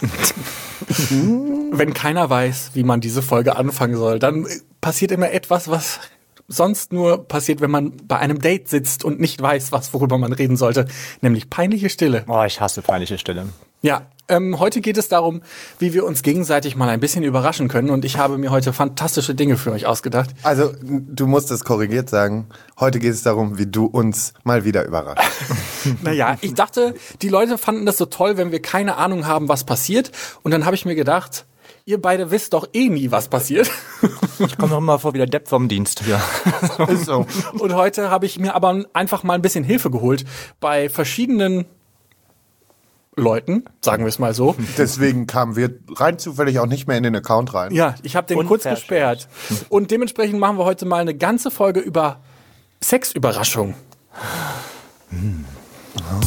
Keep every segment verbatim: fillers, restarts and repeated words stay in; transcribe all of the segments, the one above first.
Wenn keiner weiß, wie man diese Folge anfangen soll, dann passiert immer etwas, was sonst nur passiert, wenn man bei einem Date sitzt und nicht weiß, was worüber man reden sollte, nämlich peinliche Stille. Oh, ich hasse peinliche Stille. Ja, ähm, heute geht es darum, wie wir uns gegenseitig mal ein bisschen überraschen können, und ich habe mir heute fantastische Dinge für euch ausgedacht. Also, du musst es korrigiert sagen. Heute geht es darum, wie du uns mal wieder überraschst. Naja, ich dachte, die Leute fanden das so toll, wenn wir keine Ahnung haben, was passiert, und dann habe ich mir gedacht, ihr beide wisst doch eh nie, was passiert. Ich komme noch immer vor wie der Depp vom Dienst hier. Ist so. Und heute habe ich mir aber einfach mal ein bisschen Hilfe geholt bei verschiedenen Leuten, sagen wir es mal so. Deswegen kamen wir rein zufällig auch nicht mehr in den Account rein. Ja, ich habe den kurz gesperrt. Und dementsprechend machen wir heute mal eine ganze Folge über Sexüberraschung. Hm. Oh.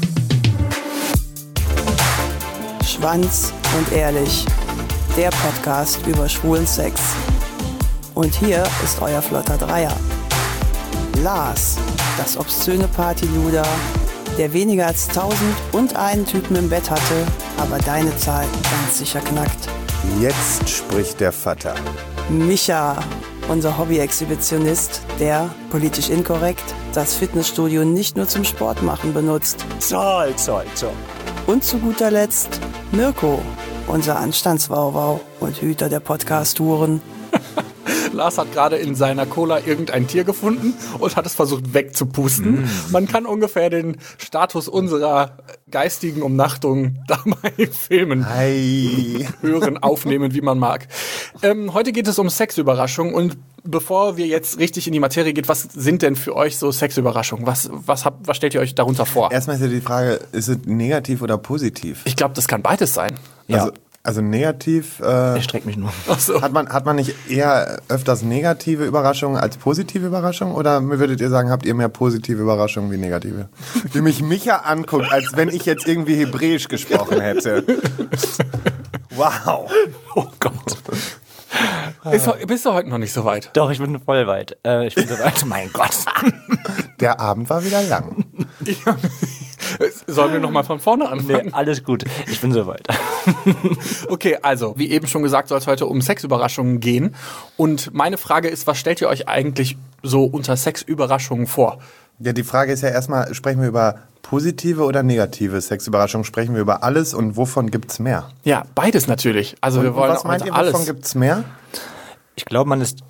Schwanz und ehrlich. Der Podcast über schwulen Sex. Und hier ist euer flotter Dreier. Lars, das obszöne Partyluder, der weniger als tausend und einen Typen im Bett hatte, aber deine Zahl ganz sicher knackt. Jetzt spricht der Vater. Micha, unser Hobby-Exhibitionist, der, politisch inkorrekt, das Fitnessstudio nicht nur zum Sport machen benutzt. Zoll, zoll, zoll. Und zu guter Letzt Mirko, unser Anstandswauwau und Hüter der Podcast-Touren. Lars hat gerade in seiner Cola irgendein Tier gefunden und hat es versucht wegzupusten. Mm. Man kann ungefähr den Status unserer geistigen Umnachtung dabei filmen, Hi. hören, aufnehmen, wie man mag. Ähm, heute geht es um Sexüberraschung, und bevor wir jetzt richtig in die Materie gehen, was sind denn für euch so Sexüberraschungen? Was, was, habt, was stellt ihr euch darunter vor? Erstmal ist ja die Frage, ist es negativ oder positiv? Ich glaube, das kann beides sein. Also, Ja. also negativ, äh, Ich streck mich nur. Ach so. hat man, hat man nicht eher öfters negative Überraschungen als positive Überraschungen? Oder würdet ihr sagen, habt ihr mehr positive Überraschungen wie negative? Wie mich Micha anguckt, als wenn ich jetzt irgendwie Hebräisch gesprochen hätte. Wow. Oh Gott. Bist du, bist du heute noch nicht so weit? Doch, ich bin voll weit. Äh, ich bin so weit. Mein Gott. Der Abend war wieder lang. Ja. Sollen wir noch mal von vorne anfangen? Nee, alles gut. Ich bin so weit. Okay, also, wie eben schon gesagt, soll es heute um Sexüberraschungen gehen. Und meine Frage ist, was stellt ihr euch eigentlich so unter Sexüberraschungen vor? Ja, die Frage ist ja erstmal, sprechen wir über positive oder negative Sexüberraschungen? Sprechen wir über alles, und wovon gibt's mehr? Ja, beides natürlich. Also Und wir wollen was meint ihr, alles. wovon gibt's mehr? Ich glaube, man ist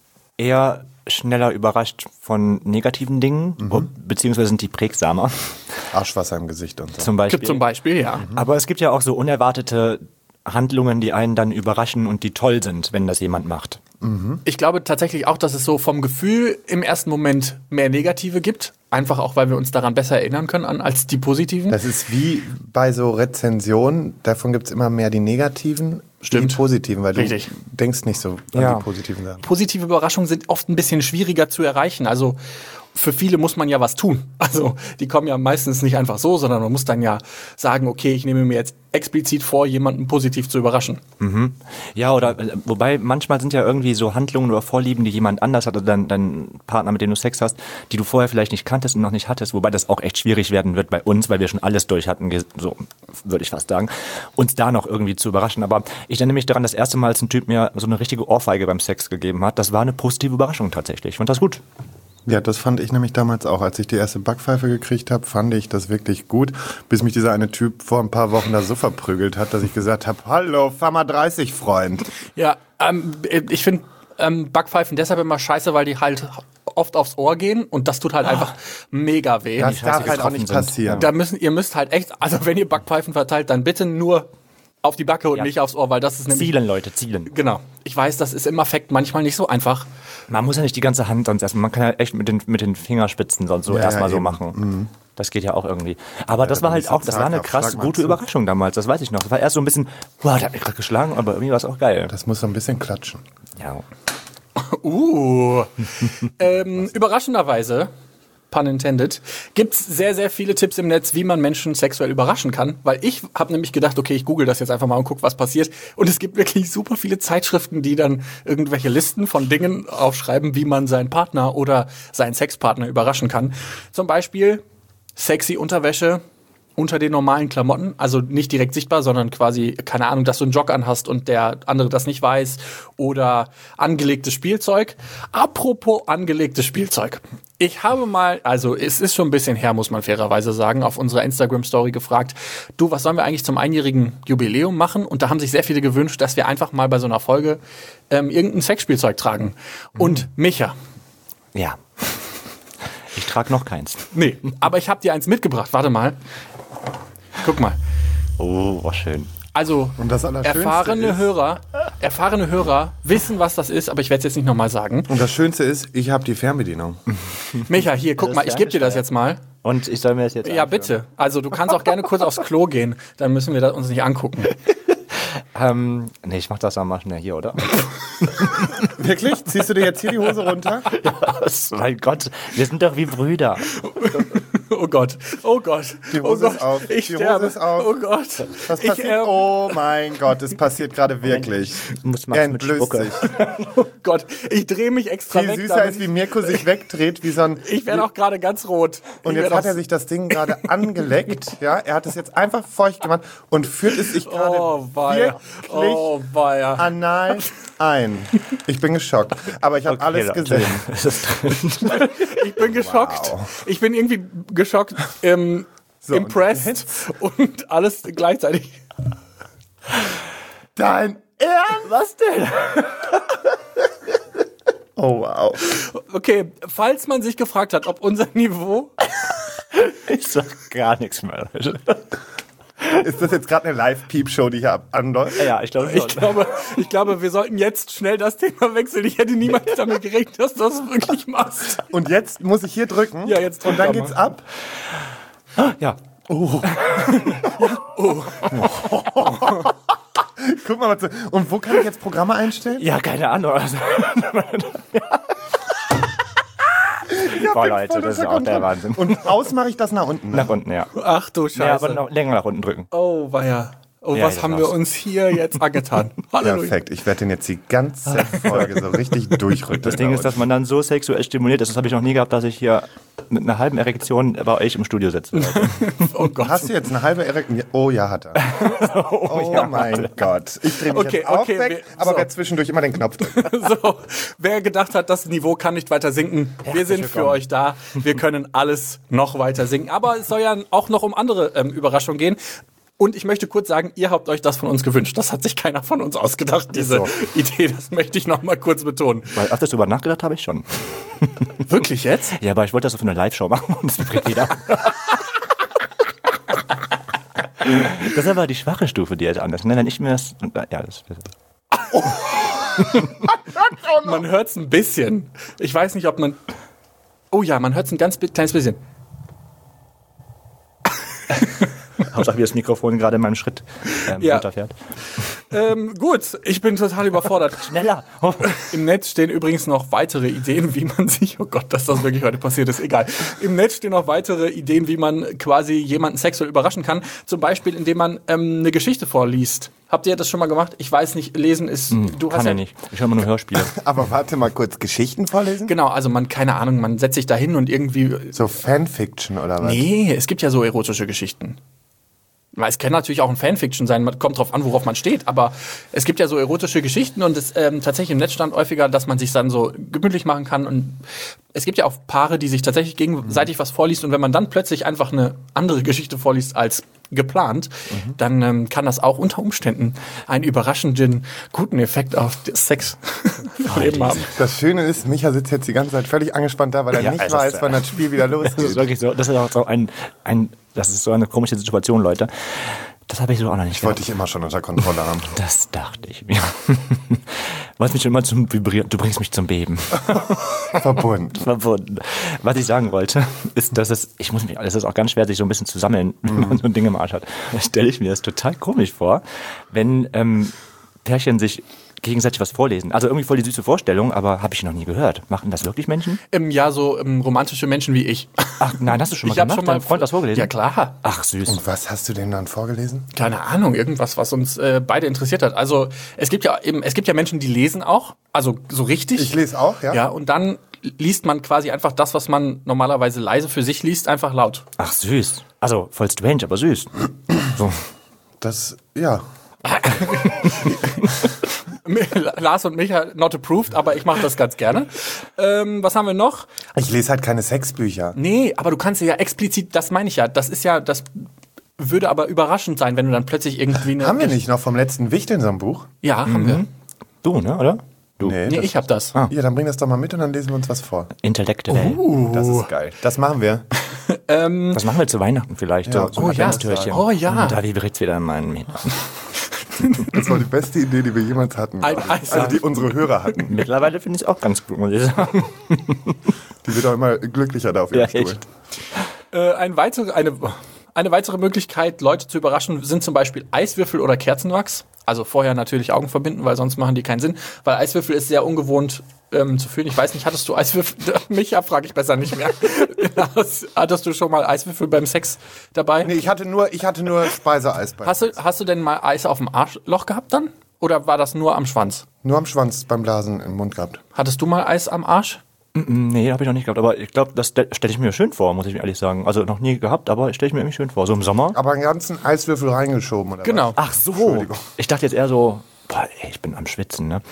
eher schneller überrascht von negativen Dingen, mhm. beziehungsweise sind die prägsamer. Arschwasser im Gesicht und so. Zum Beispiel. Zum Beispiel, ja. Mhm. Aber es gibt ja auch so unerwartete Handlungen, die einen dann überraschen und die toll sind, wenn das jemand macht. Mhm. Ich glaube tatsächlich auch, dass es so vom Gefühl im ersten Moment mehr Negative gibt. Einfach auch, weil wir uns daran besser erinnern können an, als die positiven. Das ist wie bei so Rezensionen, davon gibt es immer mehr die negativen, Stimmt. die positiven, weil Richtig. du denkst nicht so an Ja. die positiven Sachen. Positive Überraschungen sind oft ein bisschen schwieriger zu erreichen. Also für viele muss man ja was tun. Also die kommen ja meistens nicht einfach so, sondern man muss dann ja sagen, okay, ich nehme mir jetzt explizit vor, jemanden positiv zu überraschen. Mhm. Ja, oder äh, wobei manchmal sind ja irgendwie so Handlungen oder Vorlieben, die jemand anders hat, oder dein, dein Partner, mit dem du Sex hast, die du vorher vielleicht nicht kanntest und noch nicht hattest, wobei das auch echt schwierig werden wird bei uns, weil wir schon alles durch hatten, so würde ich fast sagen, uns da noch irgendwie zu überraschen. Aber ich erinnere mich daran, das erste Mal, als ein Typ mir so eine richtige Ohrfeige beim Sex gegeben hat, das war eine positive Überraschung tatsächlich. Ich fand das gut. Ja, das fand ich nämlich damals auch. Als ich die erste Backpfeife gekriegt habe, fand ich das wirklich gut, bis mich dieser eine Typ vor ein paar Wochen da so verprügelt hat, dass ich gesagt habe, hallo, fahr mal dreißig, Freund. Ja, ähm, ich finde ähm, Backpfeifen deshalb immer scheiße, weil die halt oft aufs Ohr gehen, und das tut halt einfach mega weh. Das darf halt auch nicht sind. passieren. Da müssen, ihr müsst halt echt, also wenn ihr Backpfeifen verteilt, dann bitte nur auf die Backe und Ja. nicht aufs Ohr, weil das ist nämlich... Zielen, Leute, zielen. Genau. Ich weiß, das ist im Affekt manchmal nicht so einfach. Man muss ja nicht die ganze Hand sonst erstmal, man kann ja echt mit den, mit den Fingerspitzen sonst so Ja, erstmal ja, so eben. machen. Mhm. Das geht ja auch irgendwie. Aber das dann war halt ist auch, es das war eine zart, krass Schlag mal gute zu. Überraschung damals, das weiß ich noch. Das war erst so ein bisschen, boah, der hat mich gerade geschlagen, aber irgendwie war es auch geil. Das muss so ein bisschen klatschen. Ja. Uh. ähm, überraschenderweise, pun intended, gibt's sehr, sehr viele Tipps im Netz, wie man Menschen sexuell überraschen kann. Weil ich habe nämlich gedacht, okay, ich google das jetzt einfach mal und guck, was passiert. Und es gibt wirklich super viele Zeitschriften, die dann irgendwelche Listen von Dingen aufschreiben, wie man seinen Partner oder seinen Sexpartner überraschen kann. Zum Beispiel sexy Unterwäsche, unter den normalen Klamotten, also nicht direkt sichtbar, sondern quasi, keine Ahnung, dass du einen Jog anhast und der andere das nicht weiß oder angelegtes Spielzeug. Apropos angelegtes Spielzeug. Ich habe mal, also es ist schon ein bisschen her, muss man fairerweise sagen, auf unserer Instagram-Story gefragt, du, was sollen wir eigentlich zum einjährigen Jubiläum machen? Und da haben sich sehr viele gewünscht, dass wir einfach mal bei so einer Folge ähm, irgendein Sexspielzeug tragen. Und Micha. Ja. Ich trage noch keins. Nee, aber ich habe dir eins mitgebracht. Warte mal. Guck mal. Oh, war schön. Also, Und das Allerschönste erfahrene ist- Hörer, erfahrene Hörer wissen, was das ist, aber ich werde es jetzt nicht nochmal sagen. Und das Schönste ist, ich habe die Fernbedienung. Micha, hier, guck Das mal, ist ich gebe dir das angesteuert. jetzt mal. Und ich soll mir das jetzt Ja, anschauen. bitte. Also, du kannst auch gerne kurz aufs Klo gehen, dann müssen wir das uns nicht angucken. Ähm, nee, ich mach das dann mal schnell hier, oder? Wirklich? Ziehst du dir jetzt hier die Hose runter? Was? Mein Gott, wir sind doch wie Brüder. Oh Gott, oh Gott. Die Hose oh Gott. ist auf. Ich Die sterbe. Hose ist auf. Oh Gott. Was ich, passiert? ähm, Oh mein Gott, es passiert gerade wirklich. Muss Max Er mit entblößt Spucke. sich. oh Gott, ich drehe mich extra Viel weg. süßer, damit als wie Mirko sich wegdreht, wie so ein... Ich werde auch gerade ganz rot. Und Ich jetzt werd hat auch- er sich das Ding gerade angeleckt. Ja, er hat es jetzt einfach feucht gemacht und führt es sich gerade Oh, weia. wirklich Oh, weia. anal ein. Ich bin geschockt. Aber ich habe alles gesehen. Es ist drin. Ich bin geschockt. Wow. Ich bin irgendwie geschockt, ähm, So, und impressed und, alles gleichzeitig. Dein Ernst? Was denn? Oh wow. Okay, falls man sich gefragt hat, ob unser Niveau... Ich sag gar nichts mehr. Ist das jetzt gerade eine Live-Peep-Show, die hier ab- anläuft? Ja, ich glaube Ich schon. glaube, ich glaube, wir sollten jetzt schnell das Thema wechseln. Ich hätte niemals damit gerechnet, dass du das wirklich machst. Und jetzt muss ich hier drücken. Ja, jetzt drück Und dann doch geht's mal. ab. Ja. Guck mal, was so. Und wo kann ich jetzt Programme einstellen? Ja, keine Ahnung. Also, Boah, Leute, das ist auch der Wahnsinn. Und aus mache ich das nach unten. Ne? Nach unten, ja. Ach du Scheiße. Ja, aber noch länger nach unten drücken. Oh, weia. Oh, Ja, was jetzt haben wir raus. uns hier jetzt angetan? Halleluja. Perfekt. Ich werde den jetzt die ganze Folge so richtig durchrütteln. Das Ding ist, dass man dann so sexuell stimuliert ist. Das habe ich noch nie gehabt, dass ich hier mit einer halben Erektion bei euch im Studio sitze. Leute. Oh Gott. Hast du jetzt eine halbe Erektion? Oh ja, hat er. Oh, mein Gott. Ich drehe mich Okay, jetzt auch okay, weg, wir- aber so. werde zwischendurch immer den Knopf drücken. So, wer gedacht hat, das Niveau kann nicht weiter sinken, wir sind für willkommen. euch da. Wir können alles noch weiter singen. Aber es soll ja auch noch um andere ähm, Überraschungen gehen. Und ich möchte kurz sagen, ihr habt euch das von uns gewünscht. Das hat sich keiner von uns ausgedacht, diese so. Idee. Das möchte ich noch mal kurz betonen. Weil öfters drüber nachgedacht habe ich schon. Wirklich jetzt? Ja, aber ich wollte das so für eine Live-Show machen und es vibriert wieder. Das ist aber die schwache Stufe, die jetzt anders. Ne? Wenn ich mir das... Ja, das Man hört es ein bisschen. Ich weiß nicht, ob man... Oh ja, man hört es ein ganz bi- kleines bisschen. Hauptsache, wie das Mikrofon gerade in meinem Schritt ähm, Ja. runterfährt. Ähm, gut, ich bin total überfordert. Schneller! Oh. Im Netz stehen übrigens noch weitere Ideen, wie man sich, oh Gott, dass das wirklich heute passiert ist, egal. Im Netz stehen noch weitere Ideen, wie man quasi jemanden sexuell überraschen kann. Zum Beispiel, indem man ähm, eine Geschichte vorliest. Habt ihr das schon mal gemacht? Ich weiß nicht, lesen ist... du Kann ja nicht. Ich höre immer nur Hörspiele. Aber warte mal kurz, Geschichten vorlesen? Genau, also man, keine Ahnung, man setzt sich da hin und irgendwie... So Fanfiction oder was? Nee, es gibt ja so erotische Geschichten. Weil es kann natürlich auch ein Fanfiction sein, man kommt drauf an, worauf man steht, aber es gibt ja so erotische Geschichten und es ähm, tatsächlich im Netz stand häufiger, dass man sich dann so gemütlich machen kann und es gibt ja auch Paare, die sich tatsächlich gegenseitig was vorliest und wenn man dann plötzlich einfach eine andere Geschichte vorliest als geplant, mhm. dann ähm, kann das auch unter Umständen einen überraschenden, guten Effekt auf das Sexleben haben. Das Schöne ist, Micha sitzt jetzt die ganze Zeit völlig angespannt da, weil er Ja, nicht also weiß, es- wann das Spiel wieder Das ist losgeht. wirklich so, das ist auch so ein, ein, das ist so eine komische Situation, Leute. Das habe ich so auch noch nicht Ich wollte dich immer schon unter Kontrolle haben. Das dachte ich mir. Was mich schon immer zum Vibrieren, du bringst mich zum Beben. Verbunden. Verbunden. Was ich sagen wollte, ist, dass es, ich muss mich, es ist auch ganz schwer, sich so ein bisschen zu sammeln, wenn man so ein Ding im Arsch hat. Da stelle ich mir das total komisch vor, wenn ähm, Pärchen sich gegenseitig was vorlesen. Also irgendwie voll die süße Vorstellung, aber habe ich noch nie gehört. Machen das wirklich Menschen? Ähm, ja, so ähm, romantische Menschen wie ich. Ach nein, hast du schon mal Ich hab gemacht? schon mal Dein Freund was vorgelesen? Ja, klar. Ach süß. Und was hast du denn dann vorgelesen? Keine Ahnung, irgendwas, was uns äh, beide interessiert hat. Also es gibt ja eben, es gibt ja Menschen, die lesen auch, also so richtig. Ich lese auch, ja. Ja, und dann liest man quasi einfach das, was man normalerweise leise für sich liest, einfach laut. Ach süß. Also voll strange, aber süß. So. Das, ja. Lars und Micha not approved, aber ich mache das ganz gerne. Ähm, was haben wir noch? Ich lese halt keine Sexbücher. Nee, aber du kannst ja explizit, das meine ich ja, das ist ja, das würde aber überraschend sein, wenn du dann plötzlich irgendwie eine... Haben wir nicht noch vom letzten Wichteln so ein Buch? Ja, haben wir. Du, ne, oder? Du. Nee, Nee, das, ich hab das. Ja, dann bring das doch mal mit und dann lesen wir uns was vor. Intellektuell. Das ist geil. Das machen wir. Was machen wir zu Weihnachten vielleicht? Ja. So, so Oh ein ja. Adventstürchen. Oh ja. Und da vibriert wieder in meinen Männern. Das war die beste Idee, die wir jemals hatten. Ein Eis. Also die unsere Hörer hatten. Mittlerweile finde ich es auch ganz gut, muss ich sagen. Die wird auch immer glücklicher da auf ihrem Ja, Stuhl. echt. Äh, ein weitere, eine, eine weitere Möglichkeit, Leute zu überraschen, sind zum Beispiel Eiswürfel oder Kerzenwachs. Also vorher natürlich Augen verbinden, weil sonst machen die keinen Sinn. Weil Eiswürfel ist sehr ungewohnt ähm, zu fühlen. Ich weiß nicht, hattest du Eiswürfel? Micha frage ich besser nicht mehr. Hattest du schon mal Eiswürfel beim Sex dabei? Nee, ich hatte nur, ich hatte nur Speiseeis bei. Hast du, hast du denn mal Eis auf dem Arschloch gehabt dann? Oder war das nur am Schwanz? Nur am Schwanz beim Blasen im Mund gehabt. Hattest du mal Eis am Arsch? Nee, habe ich noch nicht gehabt. Aber ich glaube, das stelle ich mir schön vor, muss ich ehrlich sagen. Also noch nie gehabt, aber stelle ich mir irgendwie schön vor. So im Sommer. Aber einen ganzen Eiswürfel reingeschoben, oder Genau. Ach so. Entschuldigung. Ich dachte jetzt eher so, boah, ey, ich bin am Schwitzen, ne?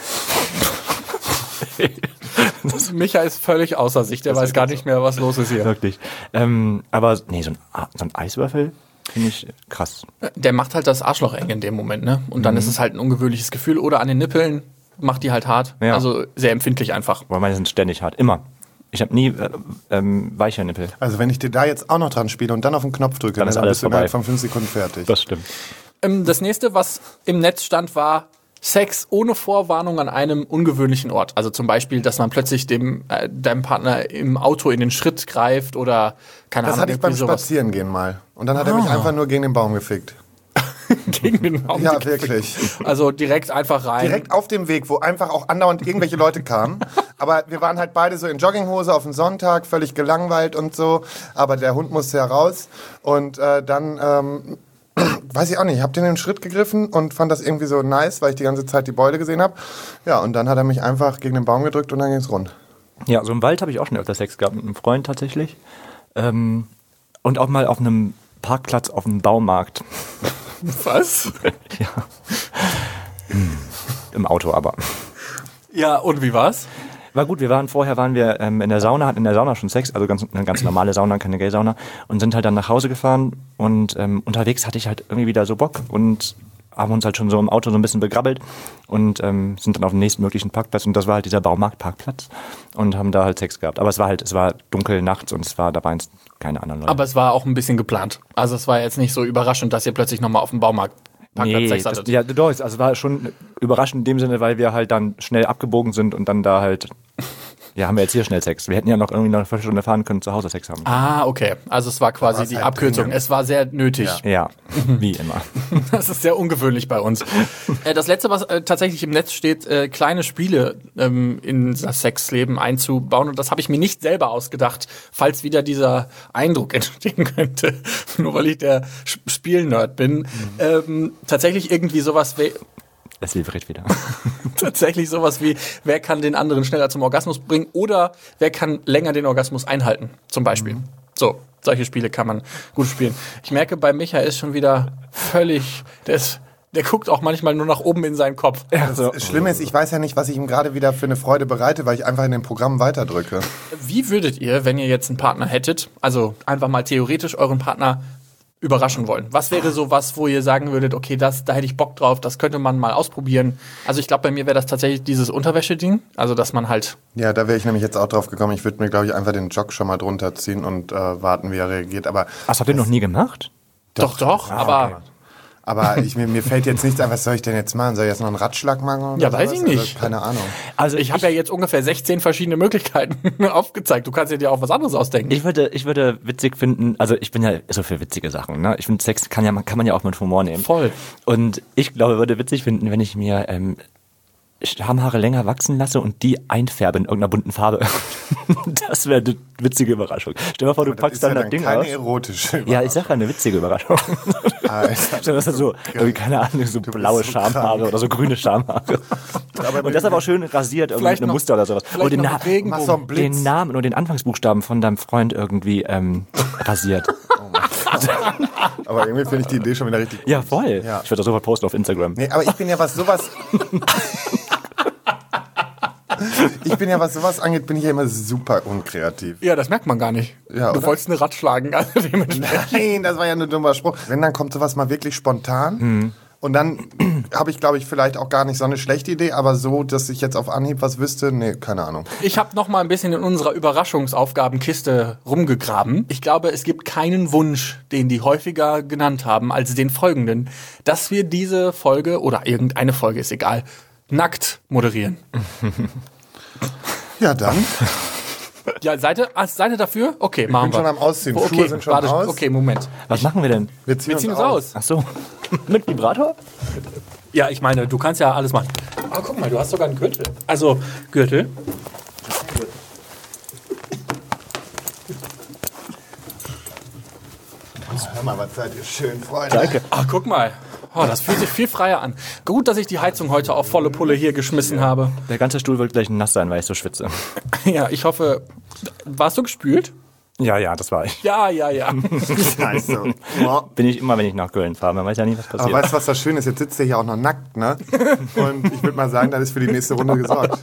Micha ist völlig außer sich. Der weiß gar nicht mehr, was los ist hier. Wirklich. Ähm, aber nee, so ein, so ein Eiswürfel finde ich krass. Der macht halt das Arschloch eng in dem Moment, ne? Und dann ist es halt ein ungewöhnliches Gefühl. Oder an den Nippeln macht die halt hart. Ja. Also sehr empfindlich einfach. Weil meine sind ständig hart. Immer. Ich habe nie äh, ähm, weiche Nippel. Also wenn ich dir da jetzt auch noch dran spiele und dann auf den Knopf drücke, Dann ist alles bist du vorbei. innerhalb von fünf Sekunden fertig. Das stimmt. Ähm, das nächste, was im Netz stand, war Sex ohne Vorwarnung an einem ungewöhnlichen Ort. Also zum Beispiel, dass man plötzlich dem äh, deinem Partner im Auto in den Schritt greift oder keine Das Ahnung. hatte ich beim irgendwie sowas. Spazierengehen mal. Und dann hat er mich einfach nur gegen den Baum gefickt. Gegen den Baum. Ja, wirklich. Also direkt einfach rein. Direkt auf dem Weg, wo einfach auch andauernd irgendwelche Leute kamen. Aber wir waren halt beide so in Jogginghose auf dem Sonntag, völlig gelangweilt und so. Aber der Hund musste ja raus. Und äh, dann, ähm, weiß ich auch nicht, ich habe den in den Schritt gegriffen und fand das irgendwie so nice, weil ich die ganze Zeit die Beule gesehen habe. Ja, und dann hat er mich einfach gegen den Baum gedrückt und dann ging's rund. Ja, so im Wald habe ich auch schon öfter Sex gehabt mit einem Freund tatsächlich. Ähm, und auch mal auf einem Parkplatz auf einem Baumarkt. Was? Ja. Hm. Im Auto aber. Ja, und wie war's? War gut, wir waren vorher waren wir ähm, in der Sauna, hatten in der Sauna schon Sex, also ganz, eine ganz normale Sauna, keine Gay-Sauna, und sind halt dann nach Hause gefahren und ähm, unterwegs hatte ich halt irgendwie wieder so Bock und haben uns halt schon so im Auto so ein bisschen begrabbelt und ähm, sind dann auf den nächsten möglichen Parkplatz und das war halt dieser Baumarktparkplatz und haben da halt Sex gehabt. Aber es war halt, es war dunkel nachts und es war, da waren keine anderen Leute. Aber es war auch ein bisschen geplant. Also es war jetzt nicht so überraschend, dass ihr plötzlich nochmal auf dem Baumarkt Parkplatz Nee, Sex das, hattet. ja, doch, also es war schon überraschend in dem Sinne, weil wir halt dann schnell abgebogen sind und dann da halt, ja, haben wir jetzt hier schnell Sex. Wir hätten ja noch irgendwie noch eine Viertelstunde fahren können, zu Hause Sex haben. Ah, okay. Also es war quasi war's die halt Abkürzung. dringend. Es war sehr nötig. Ja, wie immer. Das ist sehr ungewöhnlich bei uns. äh, das letzte, was äh, tatsächlich im Netz steht, äh, kleine Spiele ähm, in das Sexleben einzubauen. Und das habe ich mir nicht selber ausgedacht, falls wieder dieser Eindruck entstehen könnte, nur weil ich der Sch- Spielnerd bin. Mhm. Ähm, tatsächlich irgendwie sowas wie Es vibriert wieder. tatsächlich sowas wie, wer kann den anderen schneller zum Orgasmus bringen oder wer kann länger den Orgasmus einhalten, zum Beispiel. Mhm. So, solche Spiele kann man gut spielen. Ich merke, bei Micha ist schon wieder völlig, der, ist, der guckt auch manchmal nur nach oben in seinen Kopf. Das Schlimme ist, ich weiß ja nicht, was ich ihm gerade wieder für eine Freude bereite, weil ich einfach in dem Programm weiterdrücke. Wie würdet ihr, wenn ihr jetzt einen Partner hättet, also einfach mal theoretisch euren Partner überraschen wollen? Was wäre so was, wo ihr sagen würdet, okay, das, da hätte ich Bock drauf, das könnte man mal ausprobieren? Also ich glaube, bei mir wäre das tatsächlich dieses Unterwäsche-Ding, also dass man halt... Ja, da wäre ich nämlich jetzt auch drauf gekommen. Ich würde mir, glaube ich, einfach den Jog schon mal drunter ziehen und äh, warten, wie er reagiert. Aber, Was habt ihr noch nie gemacht? Doch, doch, aber... aber ich, mir, mir fällt jetzt nichts ein, was soll ich denn jetzt machen? Soll ich jetzt noch einen Ratschlag machen? Oder Ja, weiß sowas? ich nicht. Also, keine Ahnung. Also ich habe ja jetzt ungefähr sechzehn verschiedene Möglichkeiten aufgezeigt. Du kannst dir ja auch was anderes ausdenken. Ich würde, ich würde witzig finden, also ich bin ja so für witzige Sachen, ne? Ich finde, Sex kann ja, kann man ja auch mit Humor nehmen. Voll. Und ich glaube, würde witzig finden, wenn ich mir ähm, Schamhaare länger wachsen lasse und die einfärbe in irgendeiner bunten Farbe. Das wäre eine witzige Überraschung. Stell dir mal vor, du Das packst ist ja dann das dann Ding keine aus. erotische Ja, ich sag ja, eine witzige Überraschung. Alter. Stell dir das so, irgendwie, keine Ahnung, so bist blaue so Schamhaare krank. oder so grüne Schamhaare. Und das aber auch schön rasiert, irgendwie Vielleicht eine noch- Muster oder sowas. vielleicht Und den, noch Na mit Regenbogen. Mach so einen Blitz. den Namen und den Anfangsbuchstaben von deinem Freund irgendwie ähm, rasiert. Aber irgendwie finde ich die Idee schon wieder richtig gut. Ja, voll. Ja. Ich würde das sofort posten auf Instagram. Nee, aber ich bin ja, was sowas... ich bin ja, was sowas angeht, bin ich ja immer super unkreativ. Ja, das merkt man gar nicht. Ja, du oder? wolltest eine Rad schlagen. Also dementsprechend. Nein, das war ja ein dummer Spruch. Wenn, dann kommt sowas mal wirklich spontan. Mhm. Und dann habe ich, glaube ich, vielleicht auch gar nicht so eine schlechte Idee, aber so, dass ich jetzt auf Anhieb was wüsste, nee, keine Ahnung. Ich habe noch mal ein bisschen in unserer Überraschungsaufgabenkiste rumgegraben. Ich glaube, es gibt keinen Wunsch, den die häufiger genannt haben, als den folgenden, dass wir diese Folge, oder irgendeine Folge, ist egal, nackt moderieren. Ja, dann. Ja, seid ihr, ah, seid ihr dafür? Okay, machen Ich bin wir. schon am Ausziehen. Okay, Schuhe sind schon warte, aus. okay, Moment. Was machen wir denn? Wir ziehen, Wir ziehen uns uns aus. Ach so. Mit Vibrator? Ja, ich meine, du kannst ja alles machen. Aber guck mal, du hast sogar einen Gürtel. Also, Gürtel. Hör mal, was seid ihr schön, Freunde. Danke. Ach, guck mal. Oh, das fühlt sich viel freier an. Gut, dass ich die Heizung heute auf volle Pulle hier geschmissen habe. Der ganze Stuhl wird gleich nass sein, weil ich so schwitze. Ja, ich hoffe. Warst du gespült? Ja, ja, das war ich. Ja, ja, ja. Scheiße. Bin ich immer, wenn ich nach Köln fahre. Man weiß ja nicht, was Aber passiert. weißt du, was das Schöne ist? Jetzt sitzt ihr hier auch noch nackt, ne? Und ich würde mal sagen, dann ist für die nächste Runde gesorgt.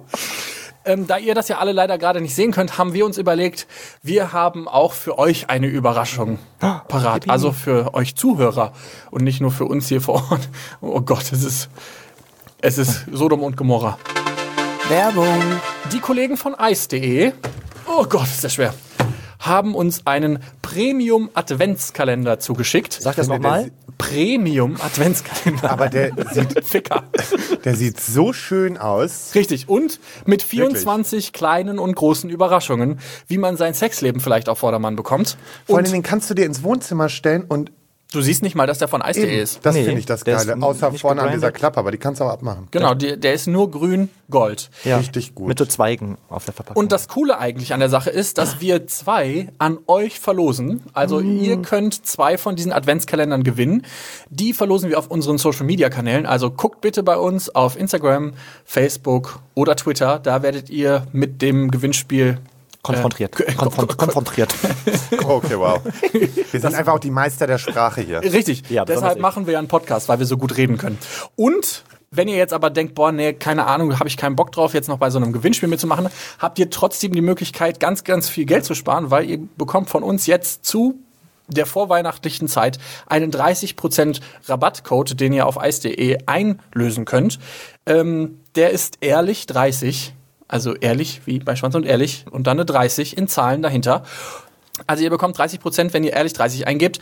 Ähm, da ihr das ja alle leider gerade nicht sehen könnt, haben wir uns überlegt, wir haben auch für euch eine Überraschung parat. Also für euch Zuhörer und nicht nur für uns hier vor Ort. Oh Gott, es ist, es ist Sodom und Gomorra. Werbung. Die Kollegen von ice punkt de, oh Gott, ist das schwer, haben uns einen Premium-Adventskalender zugeschickt. Sag das nochmal. Premium-Adventskalender. Aber der sieht, Ficker. der sieht so schön aus. Richtig. Und mit vierundzwanzig kleinen und großen Überraschungen, wie man sein Sexleben vielleicht auf Vordermann bekommt. Vor allen Und Dingen kannst du dir ins Wohnzimmer stellen und du siehst nicht mal, dass der von ice punkt de ist. das Nee, finde ich das der ist Geile. Außer nicht vorne an dieser gebrandet. Klappe, aber die kannst du auch abmachen. Genau, die, der ist nur grün-gold. Ja, Richtig gut. Mit so Zweigen auf der Verpackung. Und das Coole eigentlich an der Sache ist, dass wir zwei an euch verlosen. Also ihr könnt zwei von diesen Adventskalendern gewinnen. Die verlosen wir auf unseren Social-Media-Kanälen. Also guckt bitte bei uns auf Instagram, Facebook oder Twitter. Da werdet ihr mit dem Gewinnspiel konfrontiert. Äh, Konfront konfrontiert. Okay, wow. Wir sind einfach auch die Meister der Sprache hier. Richtig. Ja, besonders Deshalb ich. machen wir ja einen Podcast, weil wir so gut reden können. Und wenn ihr jetzt aber denkt, boah, nee, keine Ahnung, habe ich keinen Bock drauf, jetzt noch bei so einem Gewinnspiel mitzumachen, habt ihr trotzdem die Möglichkeit, ganz, ganz viel Geld zu sparen, weil ihr bekommt von uns jetzt zu der vorweihnachtlichen Zeit einen dreißig Prozent Rabattcode, den ihr auf ice punkt de einlösen könnt. Ähm, der ist ehrlich dreißig. Also ehrlich, wie bei Schwanz und Ehrlich. Und dann eine dreißig in Zahlen dahinter. Also ihr bekommt dreißig Prozent, wenn ihr ehrlich dreißig eingebt.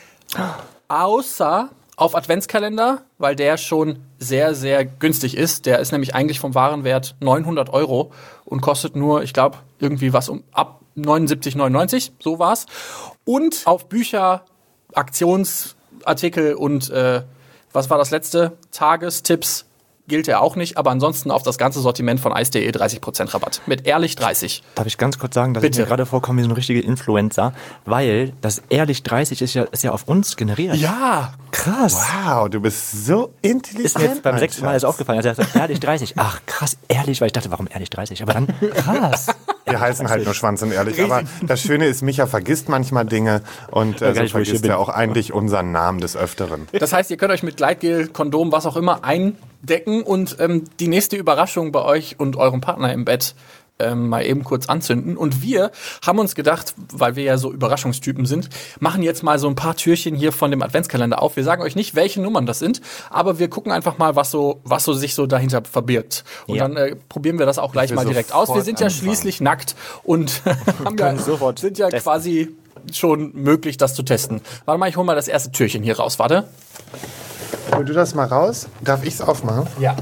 Außer auf Adventskalender, weil der schon sehr, sehr günstig ist. Der ist nämlich eigentlich vom Warenwert neunhundert Euro und kostet nur, ich glaube, irgendwie was um ab neunundsiebzig neunundneunzig. So war's. Und auf Bücher, Aktionsartikel und äh, was war das letzte? Tagestipps gilt er auch nicht, aber ansonsten auf das ganze Sortiment von ice punkt de dreißig Prozent Rabatt. Mit ehrlich dreißig. Darf ich ganz kurz sagen, dass Bitte. ich mir gerade vorkomme wie so ein richtiger Influencer, weil das ehrlich dreißig ist ja, ist ja auf uns generiert. Ja, Krass. Wow, du bist so intelligent. Ist mir jetzt beim mein sechsten Mal Schatz. erst aufgefallen, als er sagt, ehrlich dreißig. Ach, krass, ehrlich, weil ich dachte, warum ehrlich dreißig? Aber dann, krass. Wir heißen halt nur Schwanz und Ehrlich. Aber das Schöne ist, Micha vergisst manchmal Dinge und äh, gar so nicht, wo ich hier vergisst bin. er auch eigentlich unseren Namen des Öfteren. das heißt, ihr könnt euch mit Gleitgel, Kondom, was auch immer eindecken und ähm, die nächste Überraschung bei euch und eurem Partner im Bett ähm, mal eben kurz anzünden. Und wir haben uns gedacht, weil wir ja so Überraschungstypen sind, machen jetzt mal so ein paar Türchen hier von dem Adventskalender auf. Wir sagen euch nicht, welche Nummern das sind, aber wir gucken einfach mal, was so, was so sich so dahinter verbirgt. Und Ja. dann äh, probieren wir das auch gleich will mal direkt aus. Wir sofort sind ja anfangen. schließlich nackt und haben ja, können sofort sind ja testen. quasi schon möglich, das zu testen. Warte mal, ich hol mal das erste Türchen hier raus. Warte. Hol du das mal raus? Darf ich es aufmachen? Ja.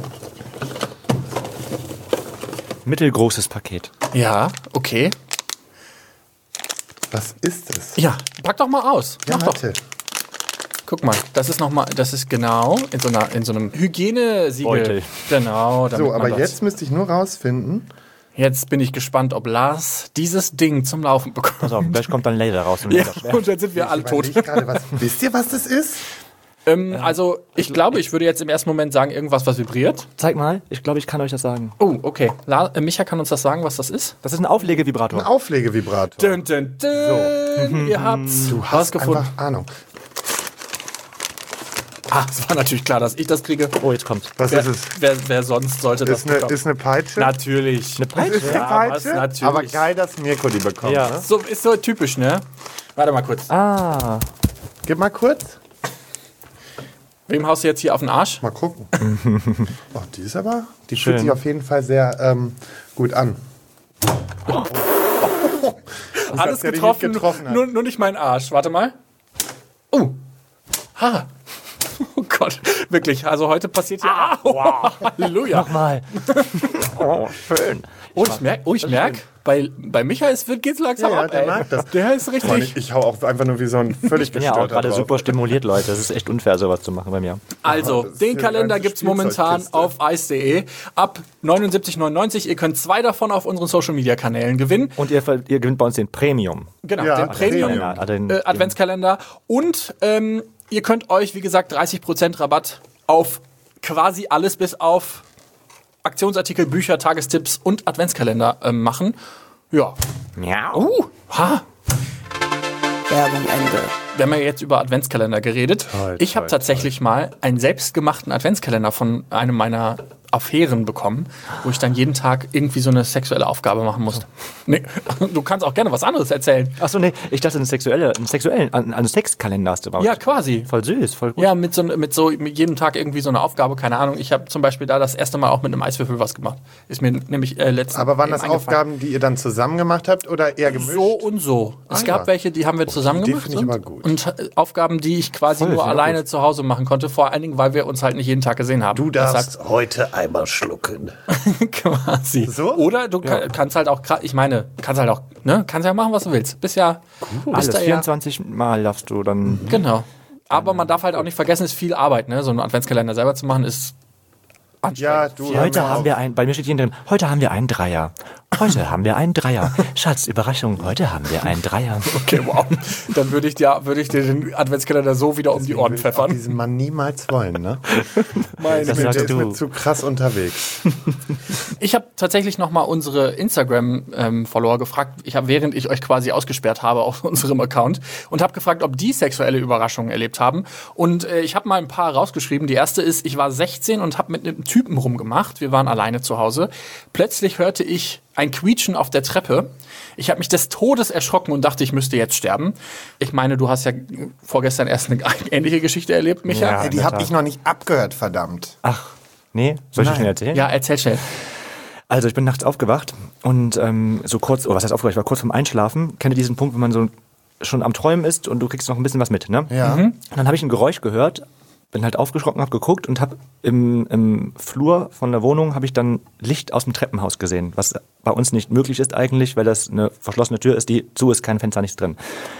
Mittelgroßes Paket. Ja, okay. Was ist es? Ja, pack doch mal aus. Ja, Mach doch. warte. Guck mal, das ist noch mal, das ist genau in so einer, in so einem Hygienesiegel. Beutel. Genau. damit So, man aber das- jetzt müsste ich nur rausfinden. Jetzt bin ich gespannt, ob Lars dieses Ding zum Laufen bekommt. Pass auf, gleich kommt dann Laser raus. Und Ja, Laserschwert. und dann sind wir alle tot. Überleg gerade, was, wisst ihr, was das ist? Ähm, also, ich glaube, ich würde jetzt im ersten Moment sagen, irgendwas, was vibriert. Zeig mal, ich glaube, ich kann euch das sagen. Oh, okay. La äh, Micha kann uns das sagen, was das ist. Das ist ein Auflegevibrator. Ein Auflegevibrator. Dun, dun, dun. Ihr habt's Du hast rausgefunden. einfach Ahnung. Ah, es war natürlich klar, dass ich das kriege. Oh, jetzt kommt's. Was Wer, ist es? wer, wer sonst sollte das Ist eine, bekommen? ist eine Peitsche? Natürlich. Eine Peitsche? Ist eine Ja, Peitsche? was, natürlich. Aber geil, dass Mirko die bekommt. Ja. Ne? So, ist so typisch, ne? Warte mal kurz. Ah, Gib mal kurz. Wem haust du jetzt hier auf den Arsch? Mal gucken. Oh, die ist aber, die Schön. fühlt sich auf jeden Fall sehr ähm, gut an. Alles der dich getroffen, nicht getroffen hat. nur, nur nicht mein Arsch. Warte mal. Oh. Ha. Oh Gott, wirklich. Also heute passiert hier... Ah, wow. Halleluja. nochmal. Oh, schön. Oh, ich merke, oh, ich merk, bei, bei Michael ist- geht's langsam Ja, ja, ab, der ey. mag das. Der ist Mann, richtig... ich, ich hau auch einfach nur wie so ein völlig Ich bin ja auch gestörter gerade drauf. super stimuliert, Leute. Das ist echt unfair, sowas zu machen bei mir. Also, das ist den hier Kalender eine gibt's momentan Spielzeugkiste. auf ice punkt de ab neunundsiebzig neunundneunzig. Ihr könnt zwei davon auf unseren Social-Media-Kanälen gewinnen. Und ihr, ver- ihr gewinnt bei uns den Premium. Genau, Ja, den Premium Premium. Ah, den- äh, Adventskalender. Und ähm, ihr könnt euch, wie gesagt, dreißig Prozent Rabatt auf quasi alles bis auf Aktionsartikel, Bücher, Tagestipps und Adventskalender ähm, machen. Ja. Miau. Uh, ha. Werbung Ende. Wir haben ja jetzt über Adventskalender geredet. Toll, ich habe toll, tatsächlich mal einen selbstgemachten Adventskalender von einem meiner Affären bekommen, wo ich dann jeden Tag irgendwie so eine sexuelle Aufgabe machen musste. Nee, du kannst auch gerne was anderes erzählen. Achso, nee, ich dachte, einen sexuelle, einen sexuellen, einen, einen Sexkalender hast du gemacht. Ja, quasi. Voll süß, voll gut. Ja, mit so, mit so mit jedem Tag irgendwie so eine Aufgabe, keine Ahnung. Ich habe zum Beispiel da das erste Mal auch mit einem Eiswürfel was gemacht. Ist mir nämlich äh, letztens Aber waren eben das eingefallen. Aufgaben, die ihr dann zusammen gemacht habt oder eher gemischt? So und so. Es Ah, gab ja. welche, die haben wir zusammen die gemacht. finde ich und, aber gut. und äh, Aufgaben, die ich quasi Voll, nur sehr alleine gut. zu Hause machen konnte. Vor allen Dingen, weil wir uns halt nicht jeden Tag gesehen haben. Du darfst heute einmal schlucken. quasi. So? Oder du kann, kannst halt auch, gra- ich meine, kannst halt auch, ne, kannst ja machen, was du willst. Bist ja, bist Alles, da ja, vierundzwanzig Mal darfst du dann... genau. Aber man darf halt auch nicht vergessen, es ist viel Arbeit, ne? So einen Adventskalender selber zu machen, ist anstrengend. Ja, du. Heute hör mir haben auf. wir ein, bei mir steht hier drin, heute haben wir einen Dreier. Heute haben wir einen Dreier. Schatz, Überraschung, heute haben wir einen Dreier. Okay, wow. Dann würde ich dir, würde ich dir den Adventskalender so wieder um die Ohren Will ich auch pfeffern. diesen Mann niemals wollen, ne? Meine Das Der sagst ist du. mir zu krass unterwegs. Ich habe tatsächlich noch mal unsere Instagram-Follower gefragt. Ich habe, während ich euch quasi ausgesperrt habe auf unserem Account, und habe gefragt, ob die sexuelle Überraschungen erlebt haben. Und äh, ich habe mal ein paar rausgeschrieben. Die erste ist, ich war sechzehn und habe mit einem Typen rumgemacht. Wir waren alleine zu Hause. Plötzlich hörte ich ein Quietschen auf der Treppe. Ich habe mich des Todes erschrocken und dachte, ich müsste jetzt sterben. Ich meine, du hast ja vorgestern erst eine ähnliche Geschichte erlebt, Micha. Ja. Ey, die habe ich noch nicht abgehört, verdammt. Ach, nee, soll ich Nein. schnell erzählen? Ja, erzähl schnell. Also ich bin nachts aufgewacht und ähm, so kurz, oh, was heißt aufgewacht, ich war kurz vorm Einschlafen. Kennt ihr diesen Punkt, wenn man so schon am Träumen ist und du kriegst noch ein bisschen was mit, ne? Ja. Und dann habe ich ein Geräusch gehört, bin halt aufgeschrocken, habe geguckt und habe im, im Flur von der Wohnung habe ich dann Licht aus dem Treppenhaus gesehen, was bei uns nicht möglich ist eigentlich, weil das eine verschlossene Tür ist, die zu ist, kein Fenster, nichts drin.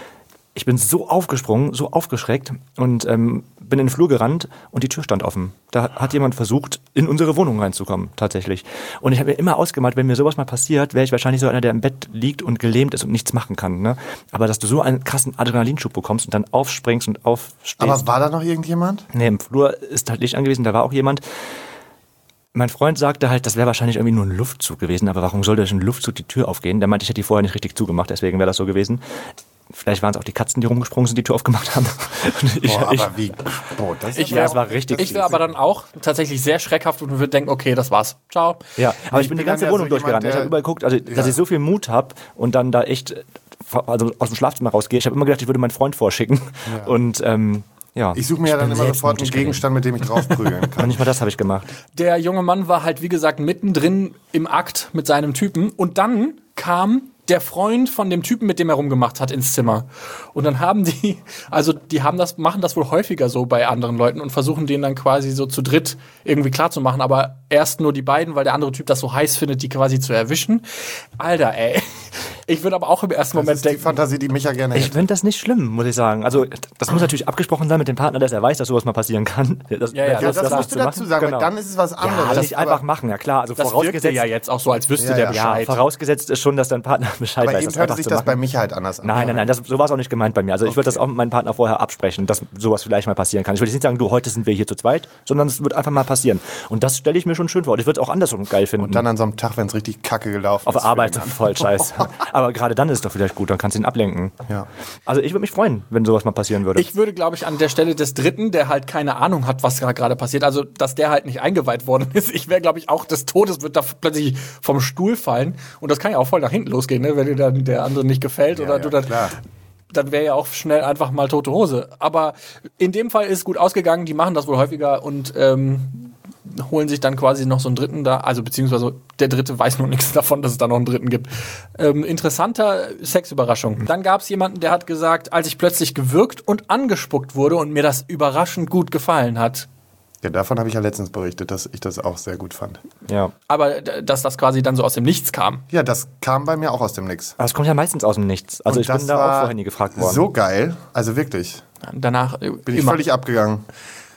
Ich bin so aufgesprungen, so aufgeschreckt und ähm, bin in den Flur gerannt und die Tür stand offen. Da hat jemand versucht, in unsere Wohnung reinzukommen, tatsächlich. Und ich habe mir immer ausgemalt, wenn mir sowas mal passiert, wäre ich wahrscheinlich so einer, der im Bett liegt und gelähmt ist und nichts machen kann. Ne? Aber dass du so einen krassen Adrenalinschub bekommst und dann aufspringst und aufstehst. Aber war da noch irgendjemand? Nee, im Flur ist halt Licht angewiesen, da war auch jemand. Mein Freund sagte halt, das wäre wahrscheinlich irgendwie nur ein Luftzug gewesen, aber warum soll durch einen Luftzug die Tür aufgehen? Der meinte, ich hätte die vorher nicht richtig zugemacht, deswegen wäre das so gewesen. Vielleicht waren es auch die Katzen, die rumgesprungen sind, die Tür aufgemacht haben. Und ich, Boah, ich, aber wie. Boah, das Ich ist ja, es war richtig. Ich wäre aber dann auch tatsächlich sehr schreckhaft und würde denken, okay, das war's. Ciao. Ja, aber ich Ich bin die bin ganze dann ja Wohnung so durchgerannt. jemand, Ich habe der- überall geguckt, also, dass Ja. ich so viel Mut habe und dann da echt also aus dem Schlafzimmer rausgehe. Ich habe immer gedacht, ich würde meinen Freund vorschicken. Und ähm, ja. Ich suche mir ja dann bin immer sofort einen selbstmutig gewesen. Gegenstand, mit dem ich draufprügeln Und kann. nicht mal das habe ich gemacht. Der junge Mann war halt, wie gesagt, mittendrin im Akt mit seinem Typen. Und dann kam der Freund von dem Typen, mit dem er rumgemacht hat, ins Zimmer. Und dann haben die, also die haben das, machen das wohl häufiger so bei anderen Leuten und versuchen denen dann quasi so zu dritt irgendwie klarzumachen. Aber erst nur die beiden, weil der andere Typ das so heiß findet, die quasi zu erwischen. Alter, ey. Ich würde aber auch im ersten Das Moment ist die denken, Fantasie, die Micha gerne Ich hätte. finde das nicht schlimm, muss ich sagen. Also das muss natürlich abgesprochen sein mit dem Partner, dass er weiß, dass sowas mal passieren kann. Das, Ja, ja, Ja, das, das musst du dazu sagen, Genau. weil dann ist es was Ja, anderes. das nicht aber, einfach machen, ja klar. Also das wirkte vorausgesetzt, ja jetzt auch so, als wüsste Ja, der ja. ja, Bescheid. vorausgesetzt ist schon, dass dein Partner Bescheid aber weiß. eben das hörte einfach sich zu das machen. bei Micha halt anders an. Nein, nein, nein, das, so war es auch nicht gemeint bei mir. Also ich würde das auch mit meinem Partner vorher absprechen, dass sowas vielleicht mal passieren kann. Ich würde jetzt nicht sagen, du, heute sind wir hier zu zweit, sondern es wird einfach mal passieren. Und das stelle ich mir schon schön vor. Und ich würde es auch andersrum geil finden. Und dann an so einem Tag, wenn es richtig kacke gelaufen auf ist. der Arbeit für den voll scheiße. Aber gerade dann ist es doch vielleicht gut, dann kannst du ihn ablenken. Ja. Also ich würde mich freuen, wenn sowas mal passieren würde. Ich würde, glaube ich, an der Stelle des Dritten, der halt keine Ahnung hat, was da gerade passiert, also dass der halt nicht eingeweiht worden ist, ich wäre, glaube ich, auch des Todes, wird da plötzlich vom Stuhl fallen. Und das kann ja auch voll nach hinten losgehen, ne? Wenn dir dann der andere nicht gefällt Ja, oder ja, du dann. klar. Dann wäre ja auch schnell einfach mal tote Hose. Aber in dem Fall ist es gut ausgegangen, die machen das wohl häufiger und ähm, holen sich dann quasi noch so einen Dritten da, also beziehungsweise der Dritte weiß nur nichts davon, dass es da noch einen Dritten gibt. Ähm, interessanter Sexüberraschung. Dann gab es jemanden, der hat gesagt, als ich plötzlich gewürgt und angespuckt wurde und mir das überraschend gut gefallen hat. Ja, davon habe ich ja letztens berichtet, dass ich das auch sehr gut fand. ja. Aber d- dass das quasi dann so aus dem Nichts kam. Ja, das kam bei mir auch aus dem Nix. Aber es kommt ja meistens aus dem Nichts. Also Und ich bin das da war auch vorher nie gefragt worden. So geil, also wirklich. Danach äh, Bin ich immer völlig abgegangen.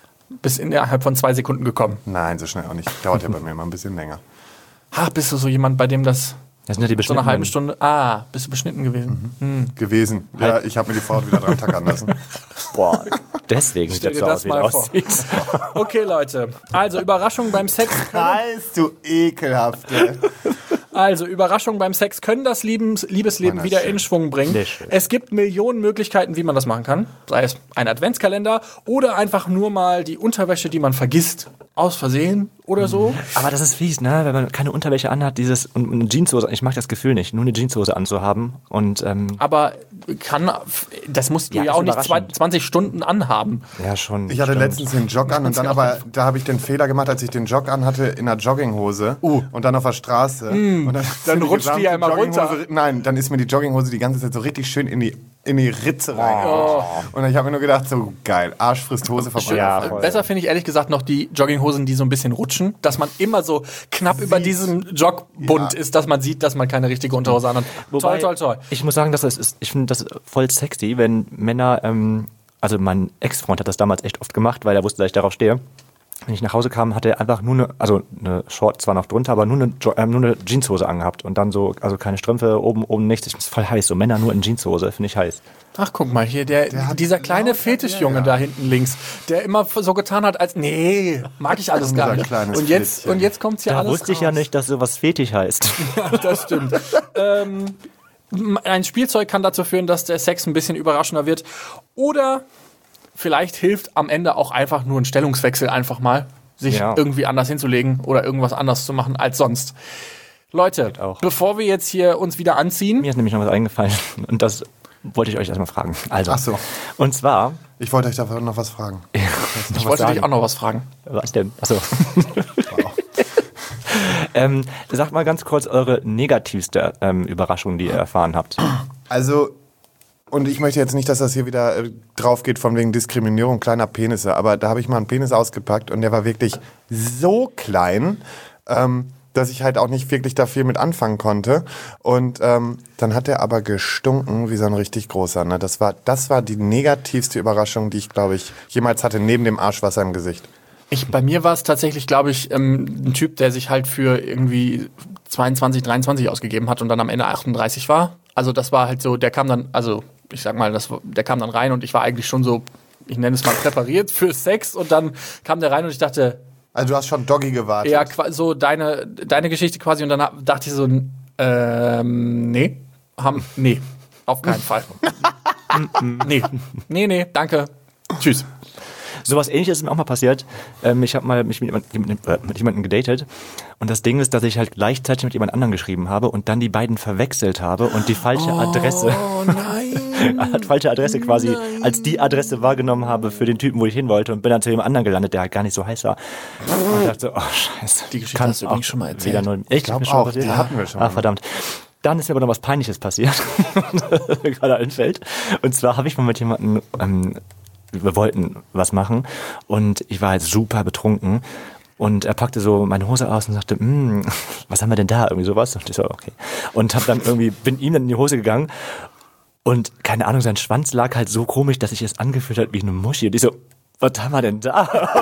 bis innerhalb von zwei Sekunden gekommen. Nein, so schnell auch nicht. Dauert ja bei mir immer ein bisschen länger. Ach, bist du so jemand, bei dem das Das sind ja die so eine halbe beschnittenen. Stunde... Ah, bist du beschnitten gewesen? Hm. Gewesen. Ja, ich habe mir die Frau wieder dran tackern lassen. Boah, deswegen sieht Stell das dir so das aus, wie mal das vor. aussieht. Okay, Leute. Also, Überraschung beim Sex. Heißt du ekelhafte. Also, Überraschungen beim Sex können das Liebens, Liebesleben Mann, wieder schön. in Schwung bringen. Sehr schön. Es gibt Millionen Möglichkeiten, wie man das machen kann. Sei es ein Adventskalender oder einfach nur mal die Unterwäsche, die man vergisst. Aus Versehen oder so. Aber das ist fies, ne? Wenn man keine Unterwäsche anhat, dieses und eine Jeanshose. Ich mag das Gefühl nicht, nur eine Jeanshose anzuhaben. Und ähm, Aber kann, das musst du Ja, ja, ist auch nicht überraschend. zwanzig Stunden anhaben. ja schon. Ich hatte stimmt. letztens den Jog an und dann aber, da habe ich den Fehler gemacht, als ich den Jog anhatte in einer Jogginghose und dann auf der Straße. Und dann ist Dann mir rutscht die ja gesamte immer runter. Jogginghose- Nein, dann ist mir die Jogginghose die ganze Zeit so richtig schön in die, in die Ritze reingerutscht. Und ich habe mir nur gedacht, so geil, Arsch frisst Hose vorbei. Ja, voll. Besser finde ich ehrlich gesagt noch die Jogginghosen, die so ein bisschen rutschen, dass man immer so knapp über diesem Jogbund Ja. ist, dass man sieht, dass man keine richtige Unterhose anhat. Wobei, Toll, toll, toll. Ich muss sagen, dass das ist, ich finde das voll sexy, wenn Männer, ähm, also mein Ex-Freund hat das damals echt oft gemacht, weil er wusste, dass ich darauf stehe. Wenn ich nach Hause kam, hatte er einfach nur eine, also eine Short zwar noch drunter, aber nur eine, Jo- äh, nur eine Jeanshose angehabt und dann so, also keine Strümpfe, oben, oben nichts. Ich finde es voll heiß, so Männer nur in Jeanshose, finde ich heiß. Ach, guck mal hier, der, Der hat dieser kleine lauter- Fetischjunge ja, ja. da hinten links, der immer so getan hat, als nee, mag ich alles gar Unser nicht. kleines Und jetzt, Flittchen. und jetzt kommt's ja Da alles wusste ich ja raus. nicht, dass sowas Fetisch heißt. Das stimmt. ähm, ein Spielzeug kann dazu führen, dass der Sex ein bisschen überraschender wird. Oder vielleicht hilft am Ende auch einfach nur ein Stellungswechsel einfach mal, sich Ja. irgendwie anders hinzulegen oder irgendwas anders zu machen als sonst. Leute, auch. bevor wir jetzt hier uns wieder anziehen, Mir ist nämlich noch was eingefallen und das wollte ich euch erstmal fragen. Also, Ach so. und zwar, Ich wollte euch dafür noch was fragen. ich wollte dich auch noch was fragen. was denn? Achso. ähm, sagt mal ganz kurz eure negativste ähm, Überraschung, die ihr erfahren habt. Also, und ich möchte jetzt nicht, dass das hier wieder äh, drauf geht von wegen Diskriminierung kleiner Penisse, aber da habe ich mal einen Penis ausgepackt und der war wirklich so klein, ähm, dass ich halt auch nicht wirklich da viel mit anfangen konnte. Und ähm, dann hat er aber gestunken wie so ein richtig großer. Ne? Das war, das war die negativste Überraschung, die ich, glaube ich, jemals hatte, neben dem Arschwasser im Gesicht. Ich, bei mir war es tatsächlich, glaube ich, ähm, ein Typ, der sich halt für irgendwie zweiundzwanzig, dreiundzwanzig ausgegeben hat und dann am Ende achtunddreißig war. Also das war halt so, der kam dann, also ich sag mal, das, der kam dann rein und ich war eigentlich schon so, ich nenne es mal präpariert für Sex und dann kam der rein und ich dachte, Also du hast schon Doggy gewartet. ja, qua- so deine, deine Geschichte quasi und dann hab- dachte ich so, ähm, nee, haben, nee, auf keinen Fall. nee, nee, nee, danke, tschüss. Sowas Ähnliches ist mir auch mal passiert. Ähm, ich habe mal mich mit, jemand, äh, mit jemandem gedatet und das Ding ist, dass ich halt gleichzeitig mit jemand anderem geschrieben habe und dann die beiden verwechselt habe und die falsche Adresse, Oh nein. falsche Adresse quasi als die Adresse wahrgenommen habe für den Typen, wo ich hin wollte und bin dann zu jemand anderen gelandet, der halt gar nicht so heiß war. Und ich dachte so, oh scheiße. Die Geschichte Kann hast du übrigens auch schon mal erzählt. wieder Nur, echt, glaub mir schon auch, passiert? die hatten wir schon Ah, mal. verdammt. Dann ist mir aber noch was Peinliches passiert, das mir gerade einfällt. Und zwar habe ich mal mit jemandem, ähm, wir wollten was machen und ich war halt super betrunken Und er packte so meine Hose aus und sagte, hm, was haben wir denn da? Irgendwie sowas. Und ich so, okay. Und hab dann irgendwie, bin ihm dann in die Hose gegangen. Und keine Ahnung, sein Schwanz lag halt so komisch, dass sich es angefühlt hat wie eine Muschi. Und ich so, was haben wir denn da?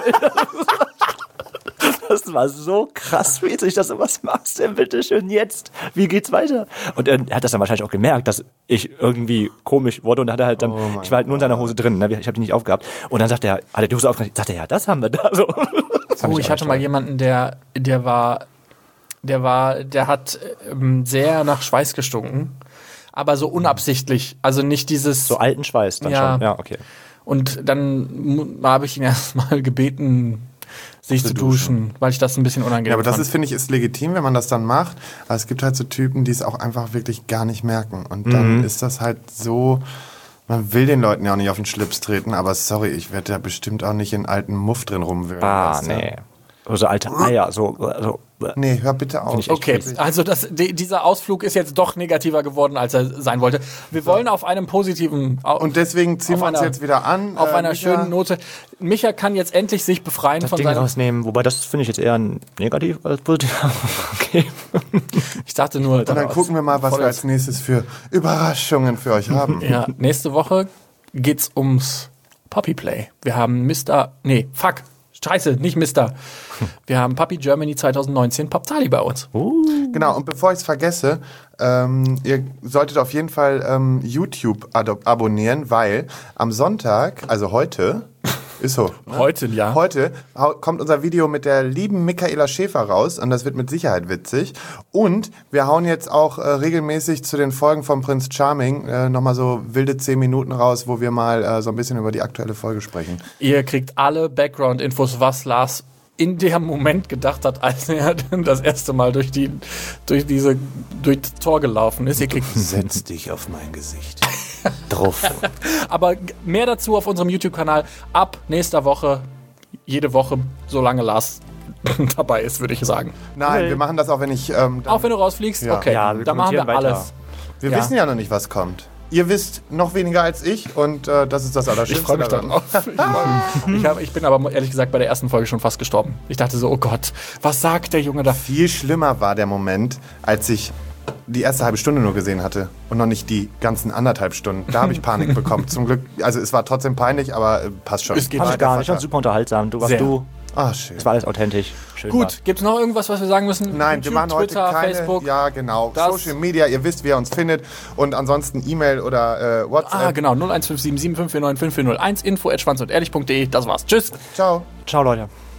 Das war so krass witzig, dass du, was machst du denn bitte schön jetzt? Wie geht's weiter? Und er, er hat das dann wahrscheinlich auch gemerkt, dass ich irgendwie komisch wurde und hat er halt dann, oh ich war halt nur in seiner Hose drin, ne? Ich habe die nicht aufgehabt. Und dann sagt er, hat er die Hose aufgemacht, sagt er, ja, das haben wir da so. Oh, ich hatte mal jemanden, der, der war, der war, der hat ähm, sehr nach Schweiß gestunken, aber so unabsichtlich, also nicht dieses... So alten Schweiß dann ja, schon, ja, okay. Und dann habe ich ihn erstmal gebeten, sich zu duschen, weil ich das ein bisschen unangenehm Ja, aber das fand. ist, finde ich, ist legitim, wenn man das dann macht. Aber es gibt halt so Typen, die es auch einfach wirklich gar nicht merken. Und dann Mhm. ist das halt so, man will den Leuten ja auch nicht auf den Schlips treten, aber sorry, ich werde da bestimmt auch nicht in alten Muff drin rumwühlen. Ah, weißt du? nee. So alte Eier, so, so. Nee, hör bitte auf. ich echt Okay, also das, die, dieser Ausflug ist jetzt doch negativer geworden, als er sein wollte. Wir wollen auf einem positiven... Und deswegen ziehen auf wir uns einer- jetzt wieder an. Auf Äh, einer Micha, schönen Note. Micha kann jetzt endlich sich befreien Das von Ding seinem... rausnehmen, wobei das finde ich jetzt eher negativ als positiv. Okay. Ich dachte nur... Und dann gucken wir mal, was wir als nächstes für Überraschungen für euch haben. Ja, nächste Woche geht's ums Poppyplay. Wir haben Mister Nee, fuck. Scheiße, nicht Mister Wir haben Puppy Germany zwanzig neunzehn Popzali bei uns. Genau, und bevor ich es vergesse, ähm, ihr solltet auf jeden Fall ähm, YouTube ado- abonnieren, weil am Sonntag, also heute, ist so. ne? Heute, ja. Heute hau- kommt unser Video mit der lieben Michaela Schäfer raus und das wird mit Sicherheit witzig. Und wir hauen jetzt auch äh, regelmäßig zu den Folgen von Prince Charming äh, nochmal so wilde zehn Minuten raus, wo wir mal äh, so ein bisschen über die aktuelle Folge sprechen. Ihr kriegt alle Background-Infos, was Lars in dem Moment gedacht hat, als er das erste Mal durch die durch diese durch das Tor gelaufen ist. Ihr kriegt Setz dich auf mein Gesicht. Drauf. aber mehr dazu auf unserem YouTube-Kanal ab nächster Woche, jede Woche, solange Lars dabei ist, würde ich sagen. Nein, Okay. wir machen das auch, wenn ich... Ähm, dann, Auch wenn du rausfliegst? Ja. Okay, Ja, wir dann machen wir kommentieren weiter. alles. wir ja. wissen ja noch nicht, was kommt. Ihr wisst noch weniger als ich und äh, das ist das Allerschönste. Ich freue mich daran. darauf. Ich, freu mich. ich, hab, ich bin aber ehrlich gesagt bei der ersten Folge schon fast gestorben. Ich dachte so, oh Gott, was sagt der Junge da? Viel schlimmer war der Moment, als ich die erste halbe Stunde nur gesehen hatte und noch nicht die ganzen anderthalb Stunden. Da habe ich Panik bekommen. Zum Glück, also es war trotzdem peinlich, aber äh, passt schon. Es geht Fand ich weiter, gar nicht, ich fand super unterhaltsam. Du warst Sehr. du, Ah, schön. es war alles authentisch. Schön Gut, war's. gibt's noch irgendwas, was wir sagen müssen? Nein, YouTube, wir machen heute Twitter, keine, Facebook. ja genau, Das- Social Media, ihr wisst, wie ihr uns findet und ansonsten E-Mail oder äh, WhatsApp. Ah, genau, null eins fünf sieben sieben fünf vier neun fünf vier null eins, info at schwanz und ehrlich punkt de. Das war's. Tschüss. Ciao. Ciao, Leute.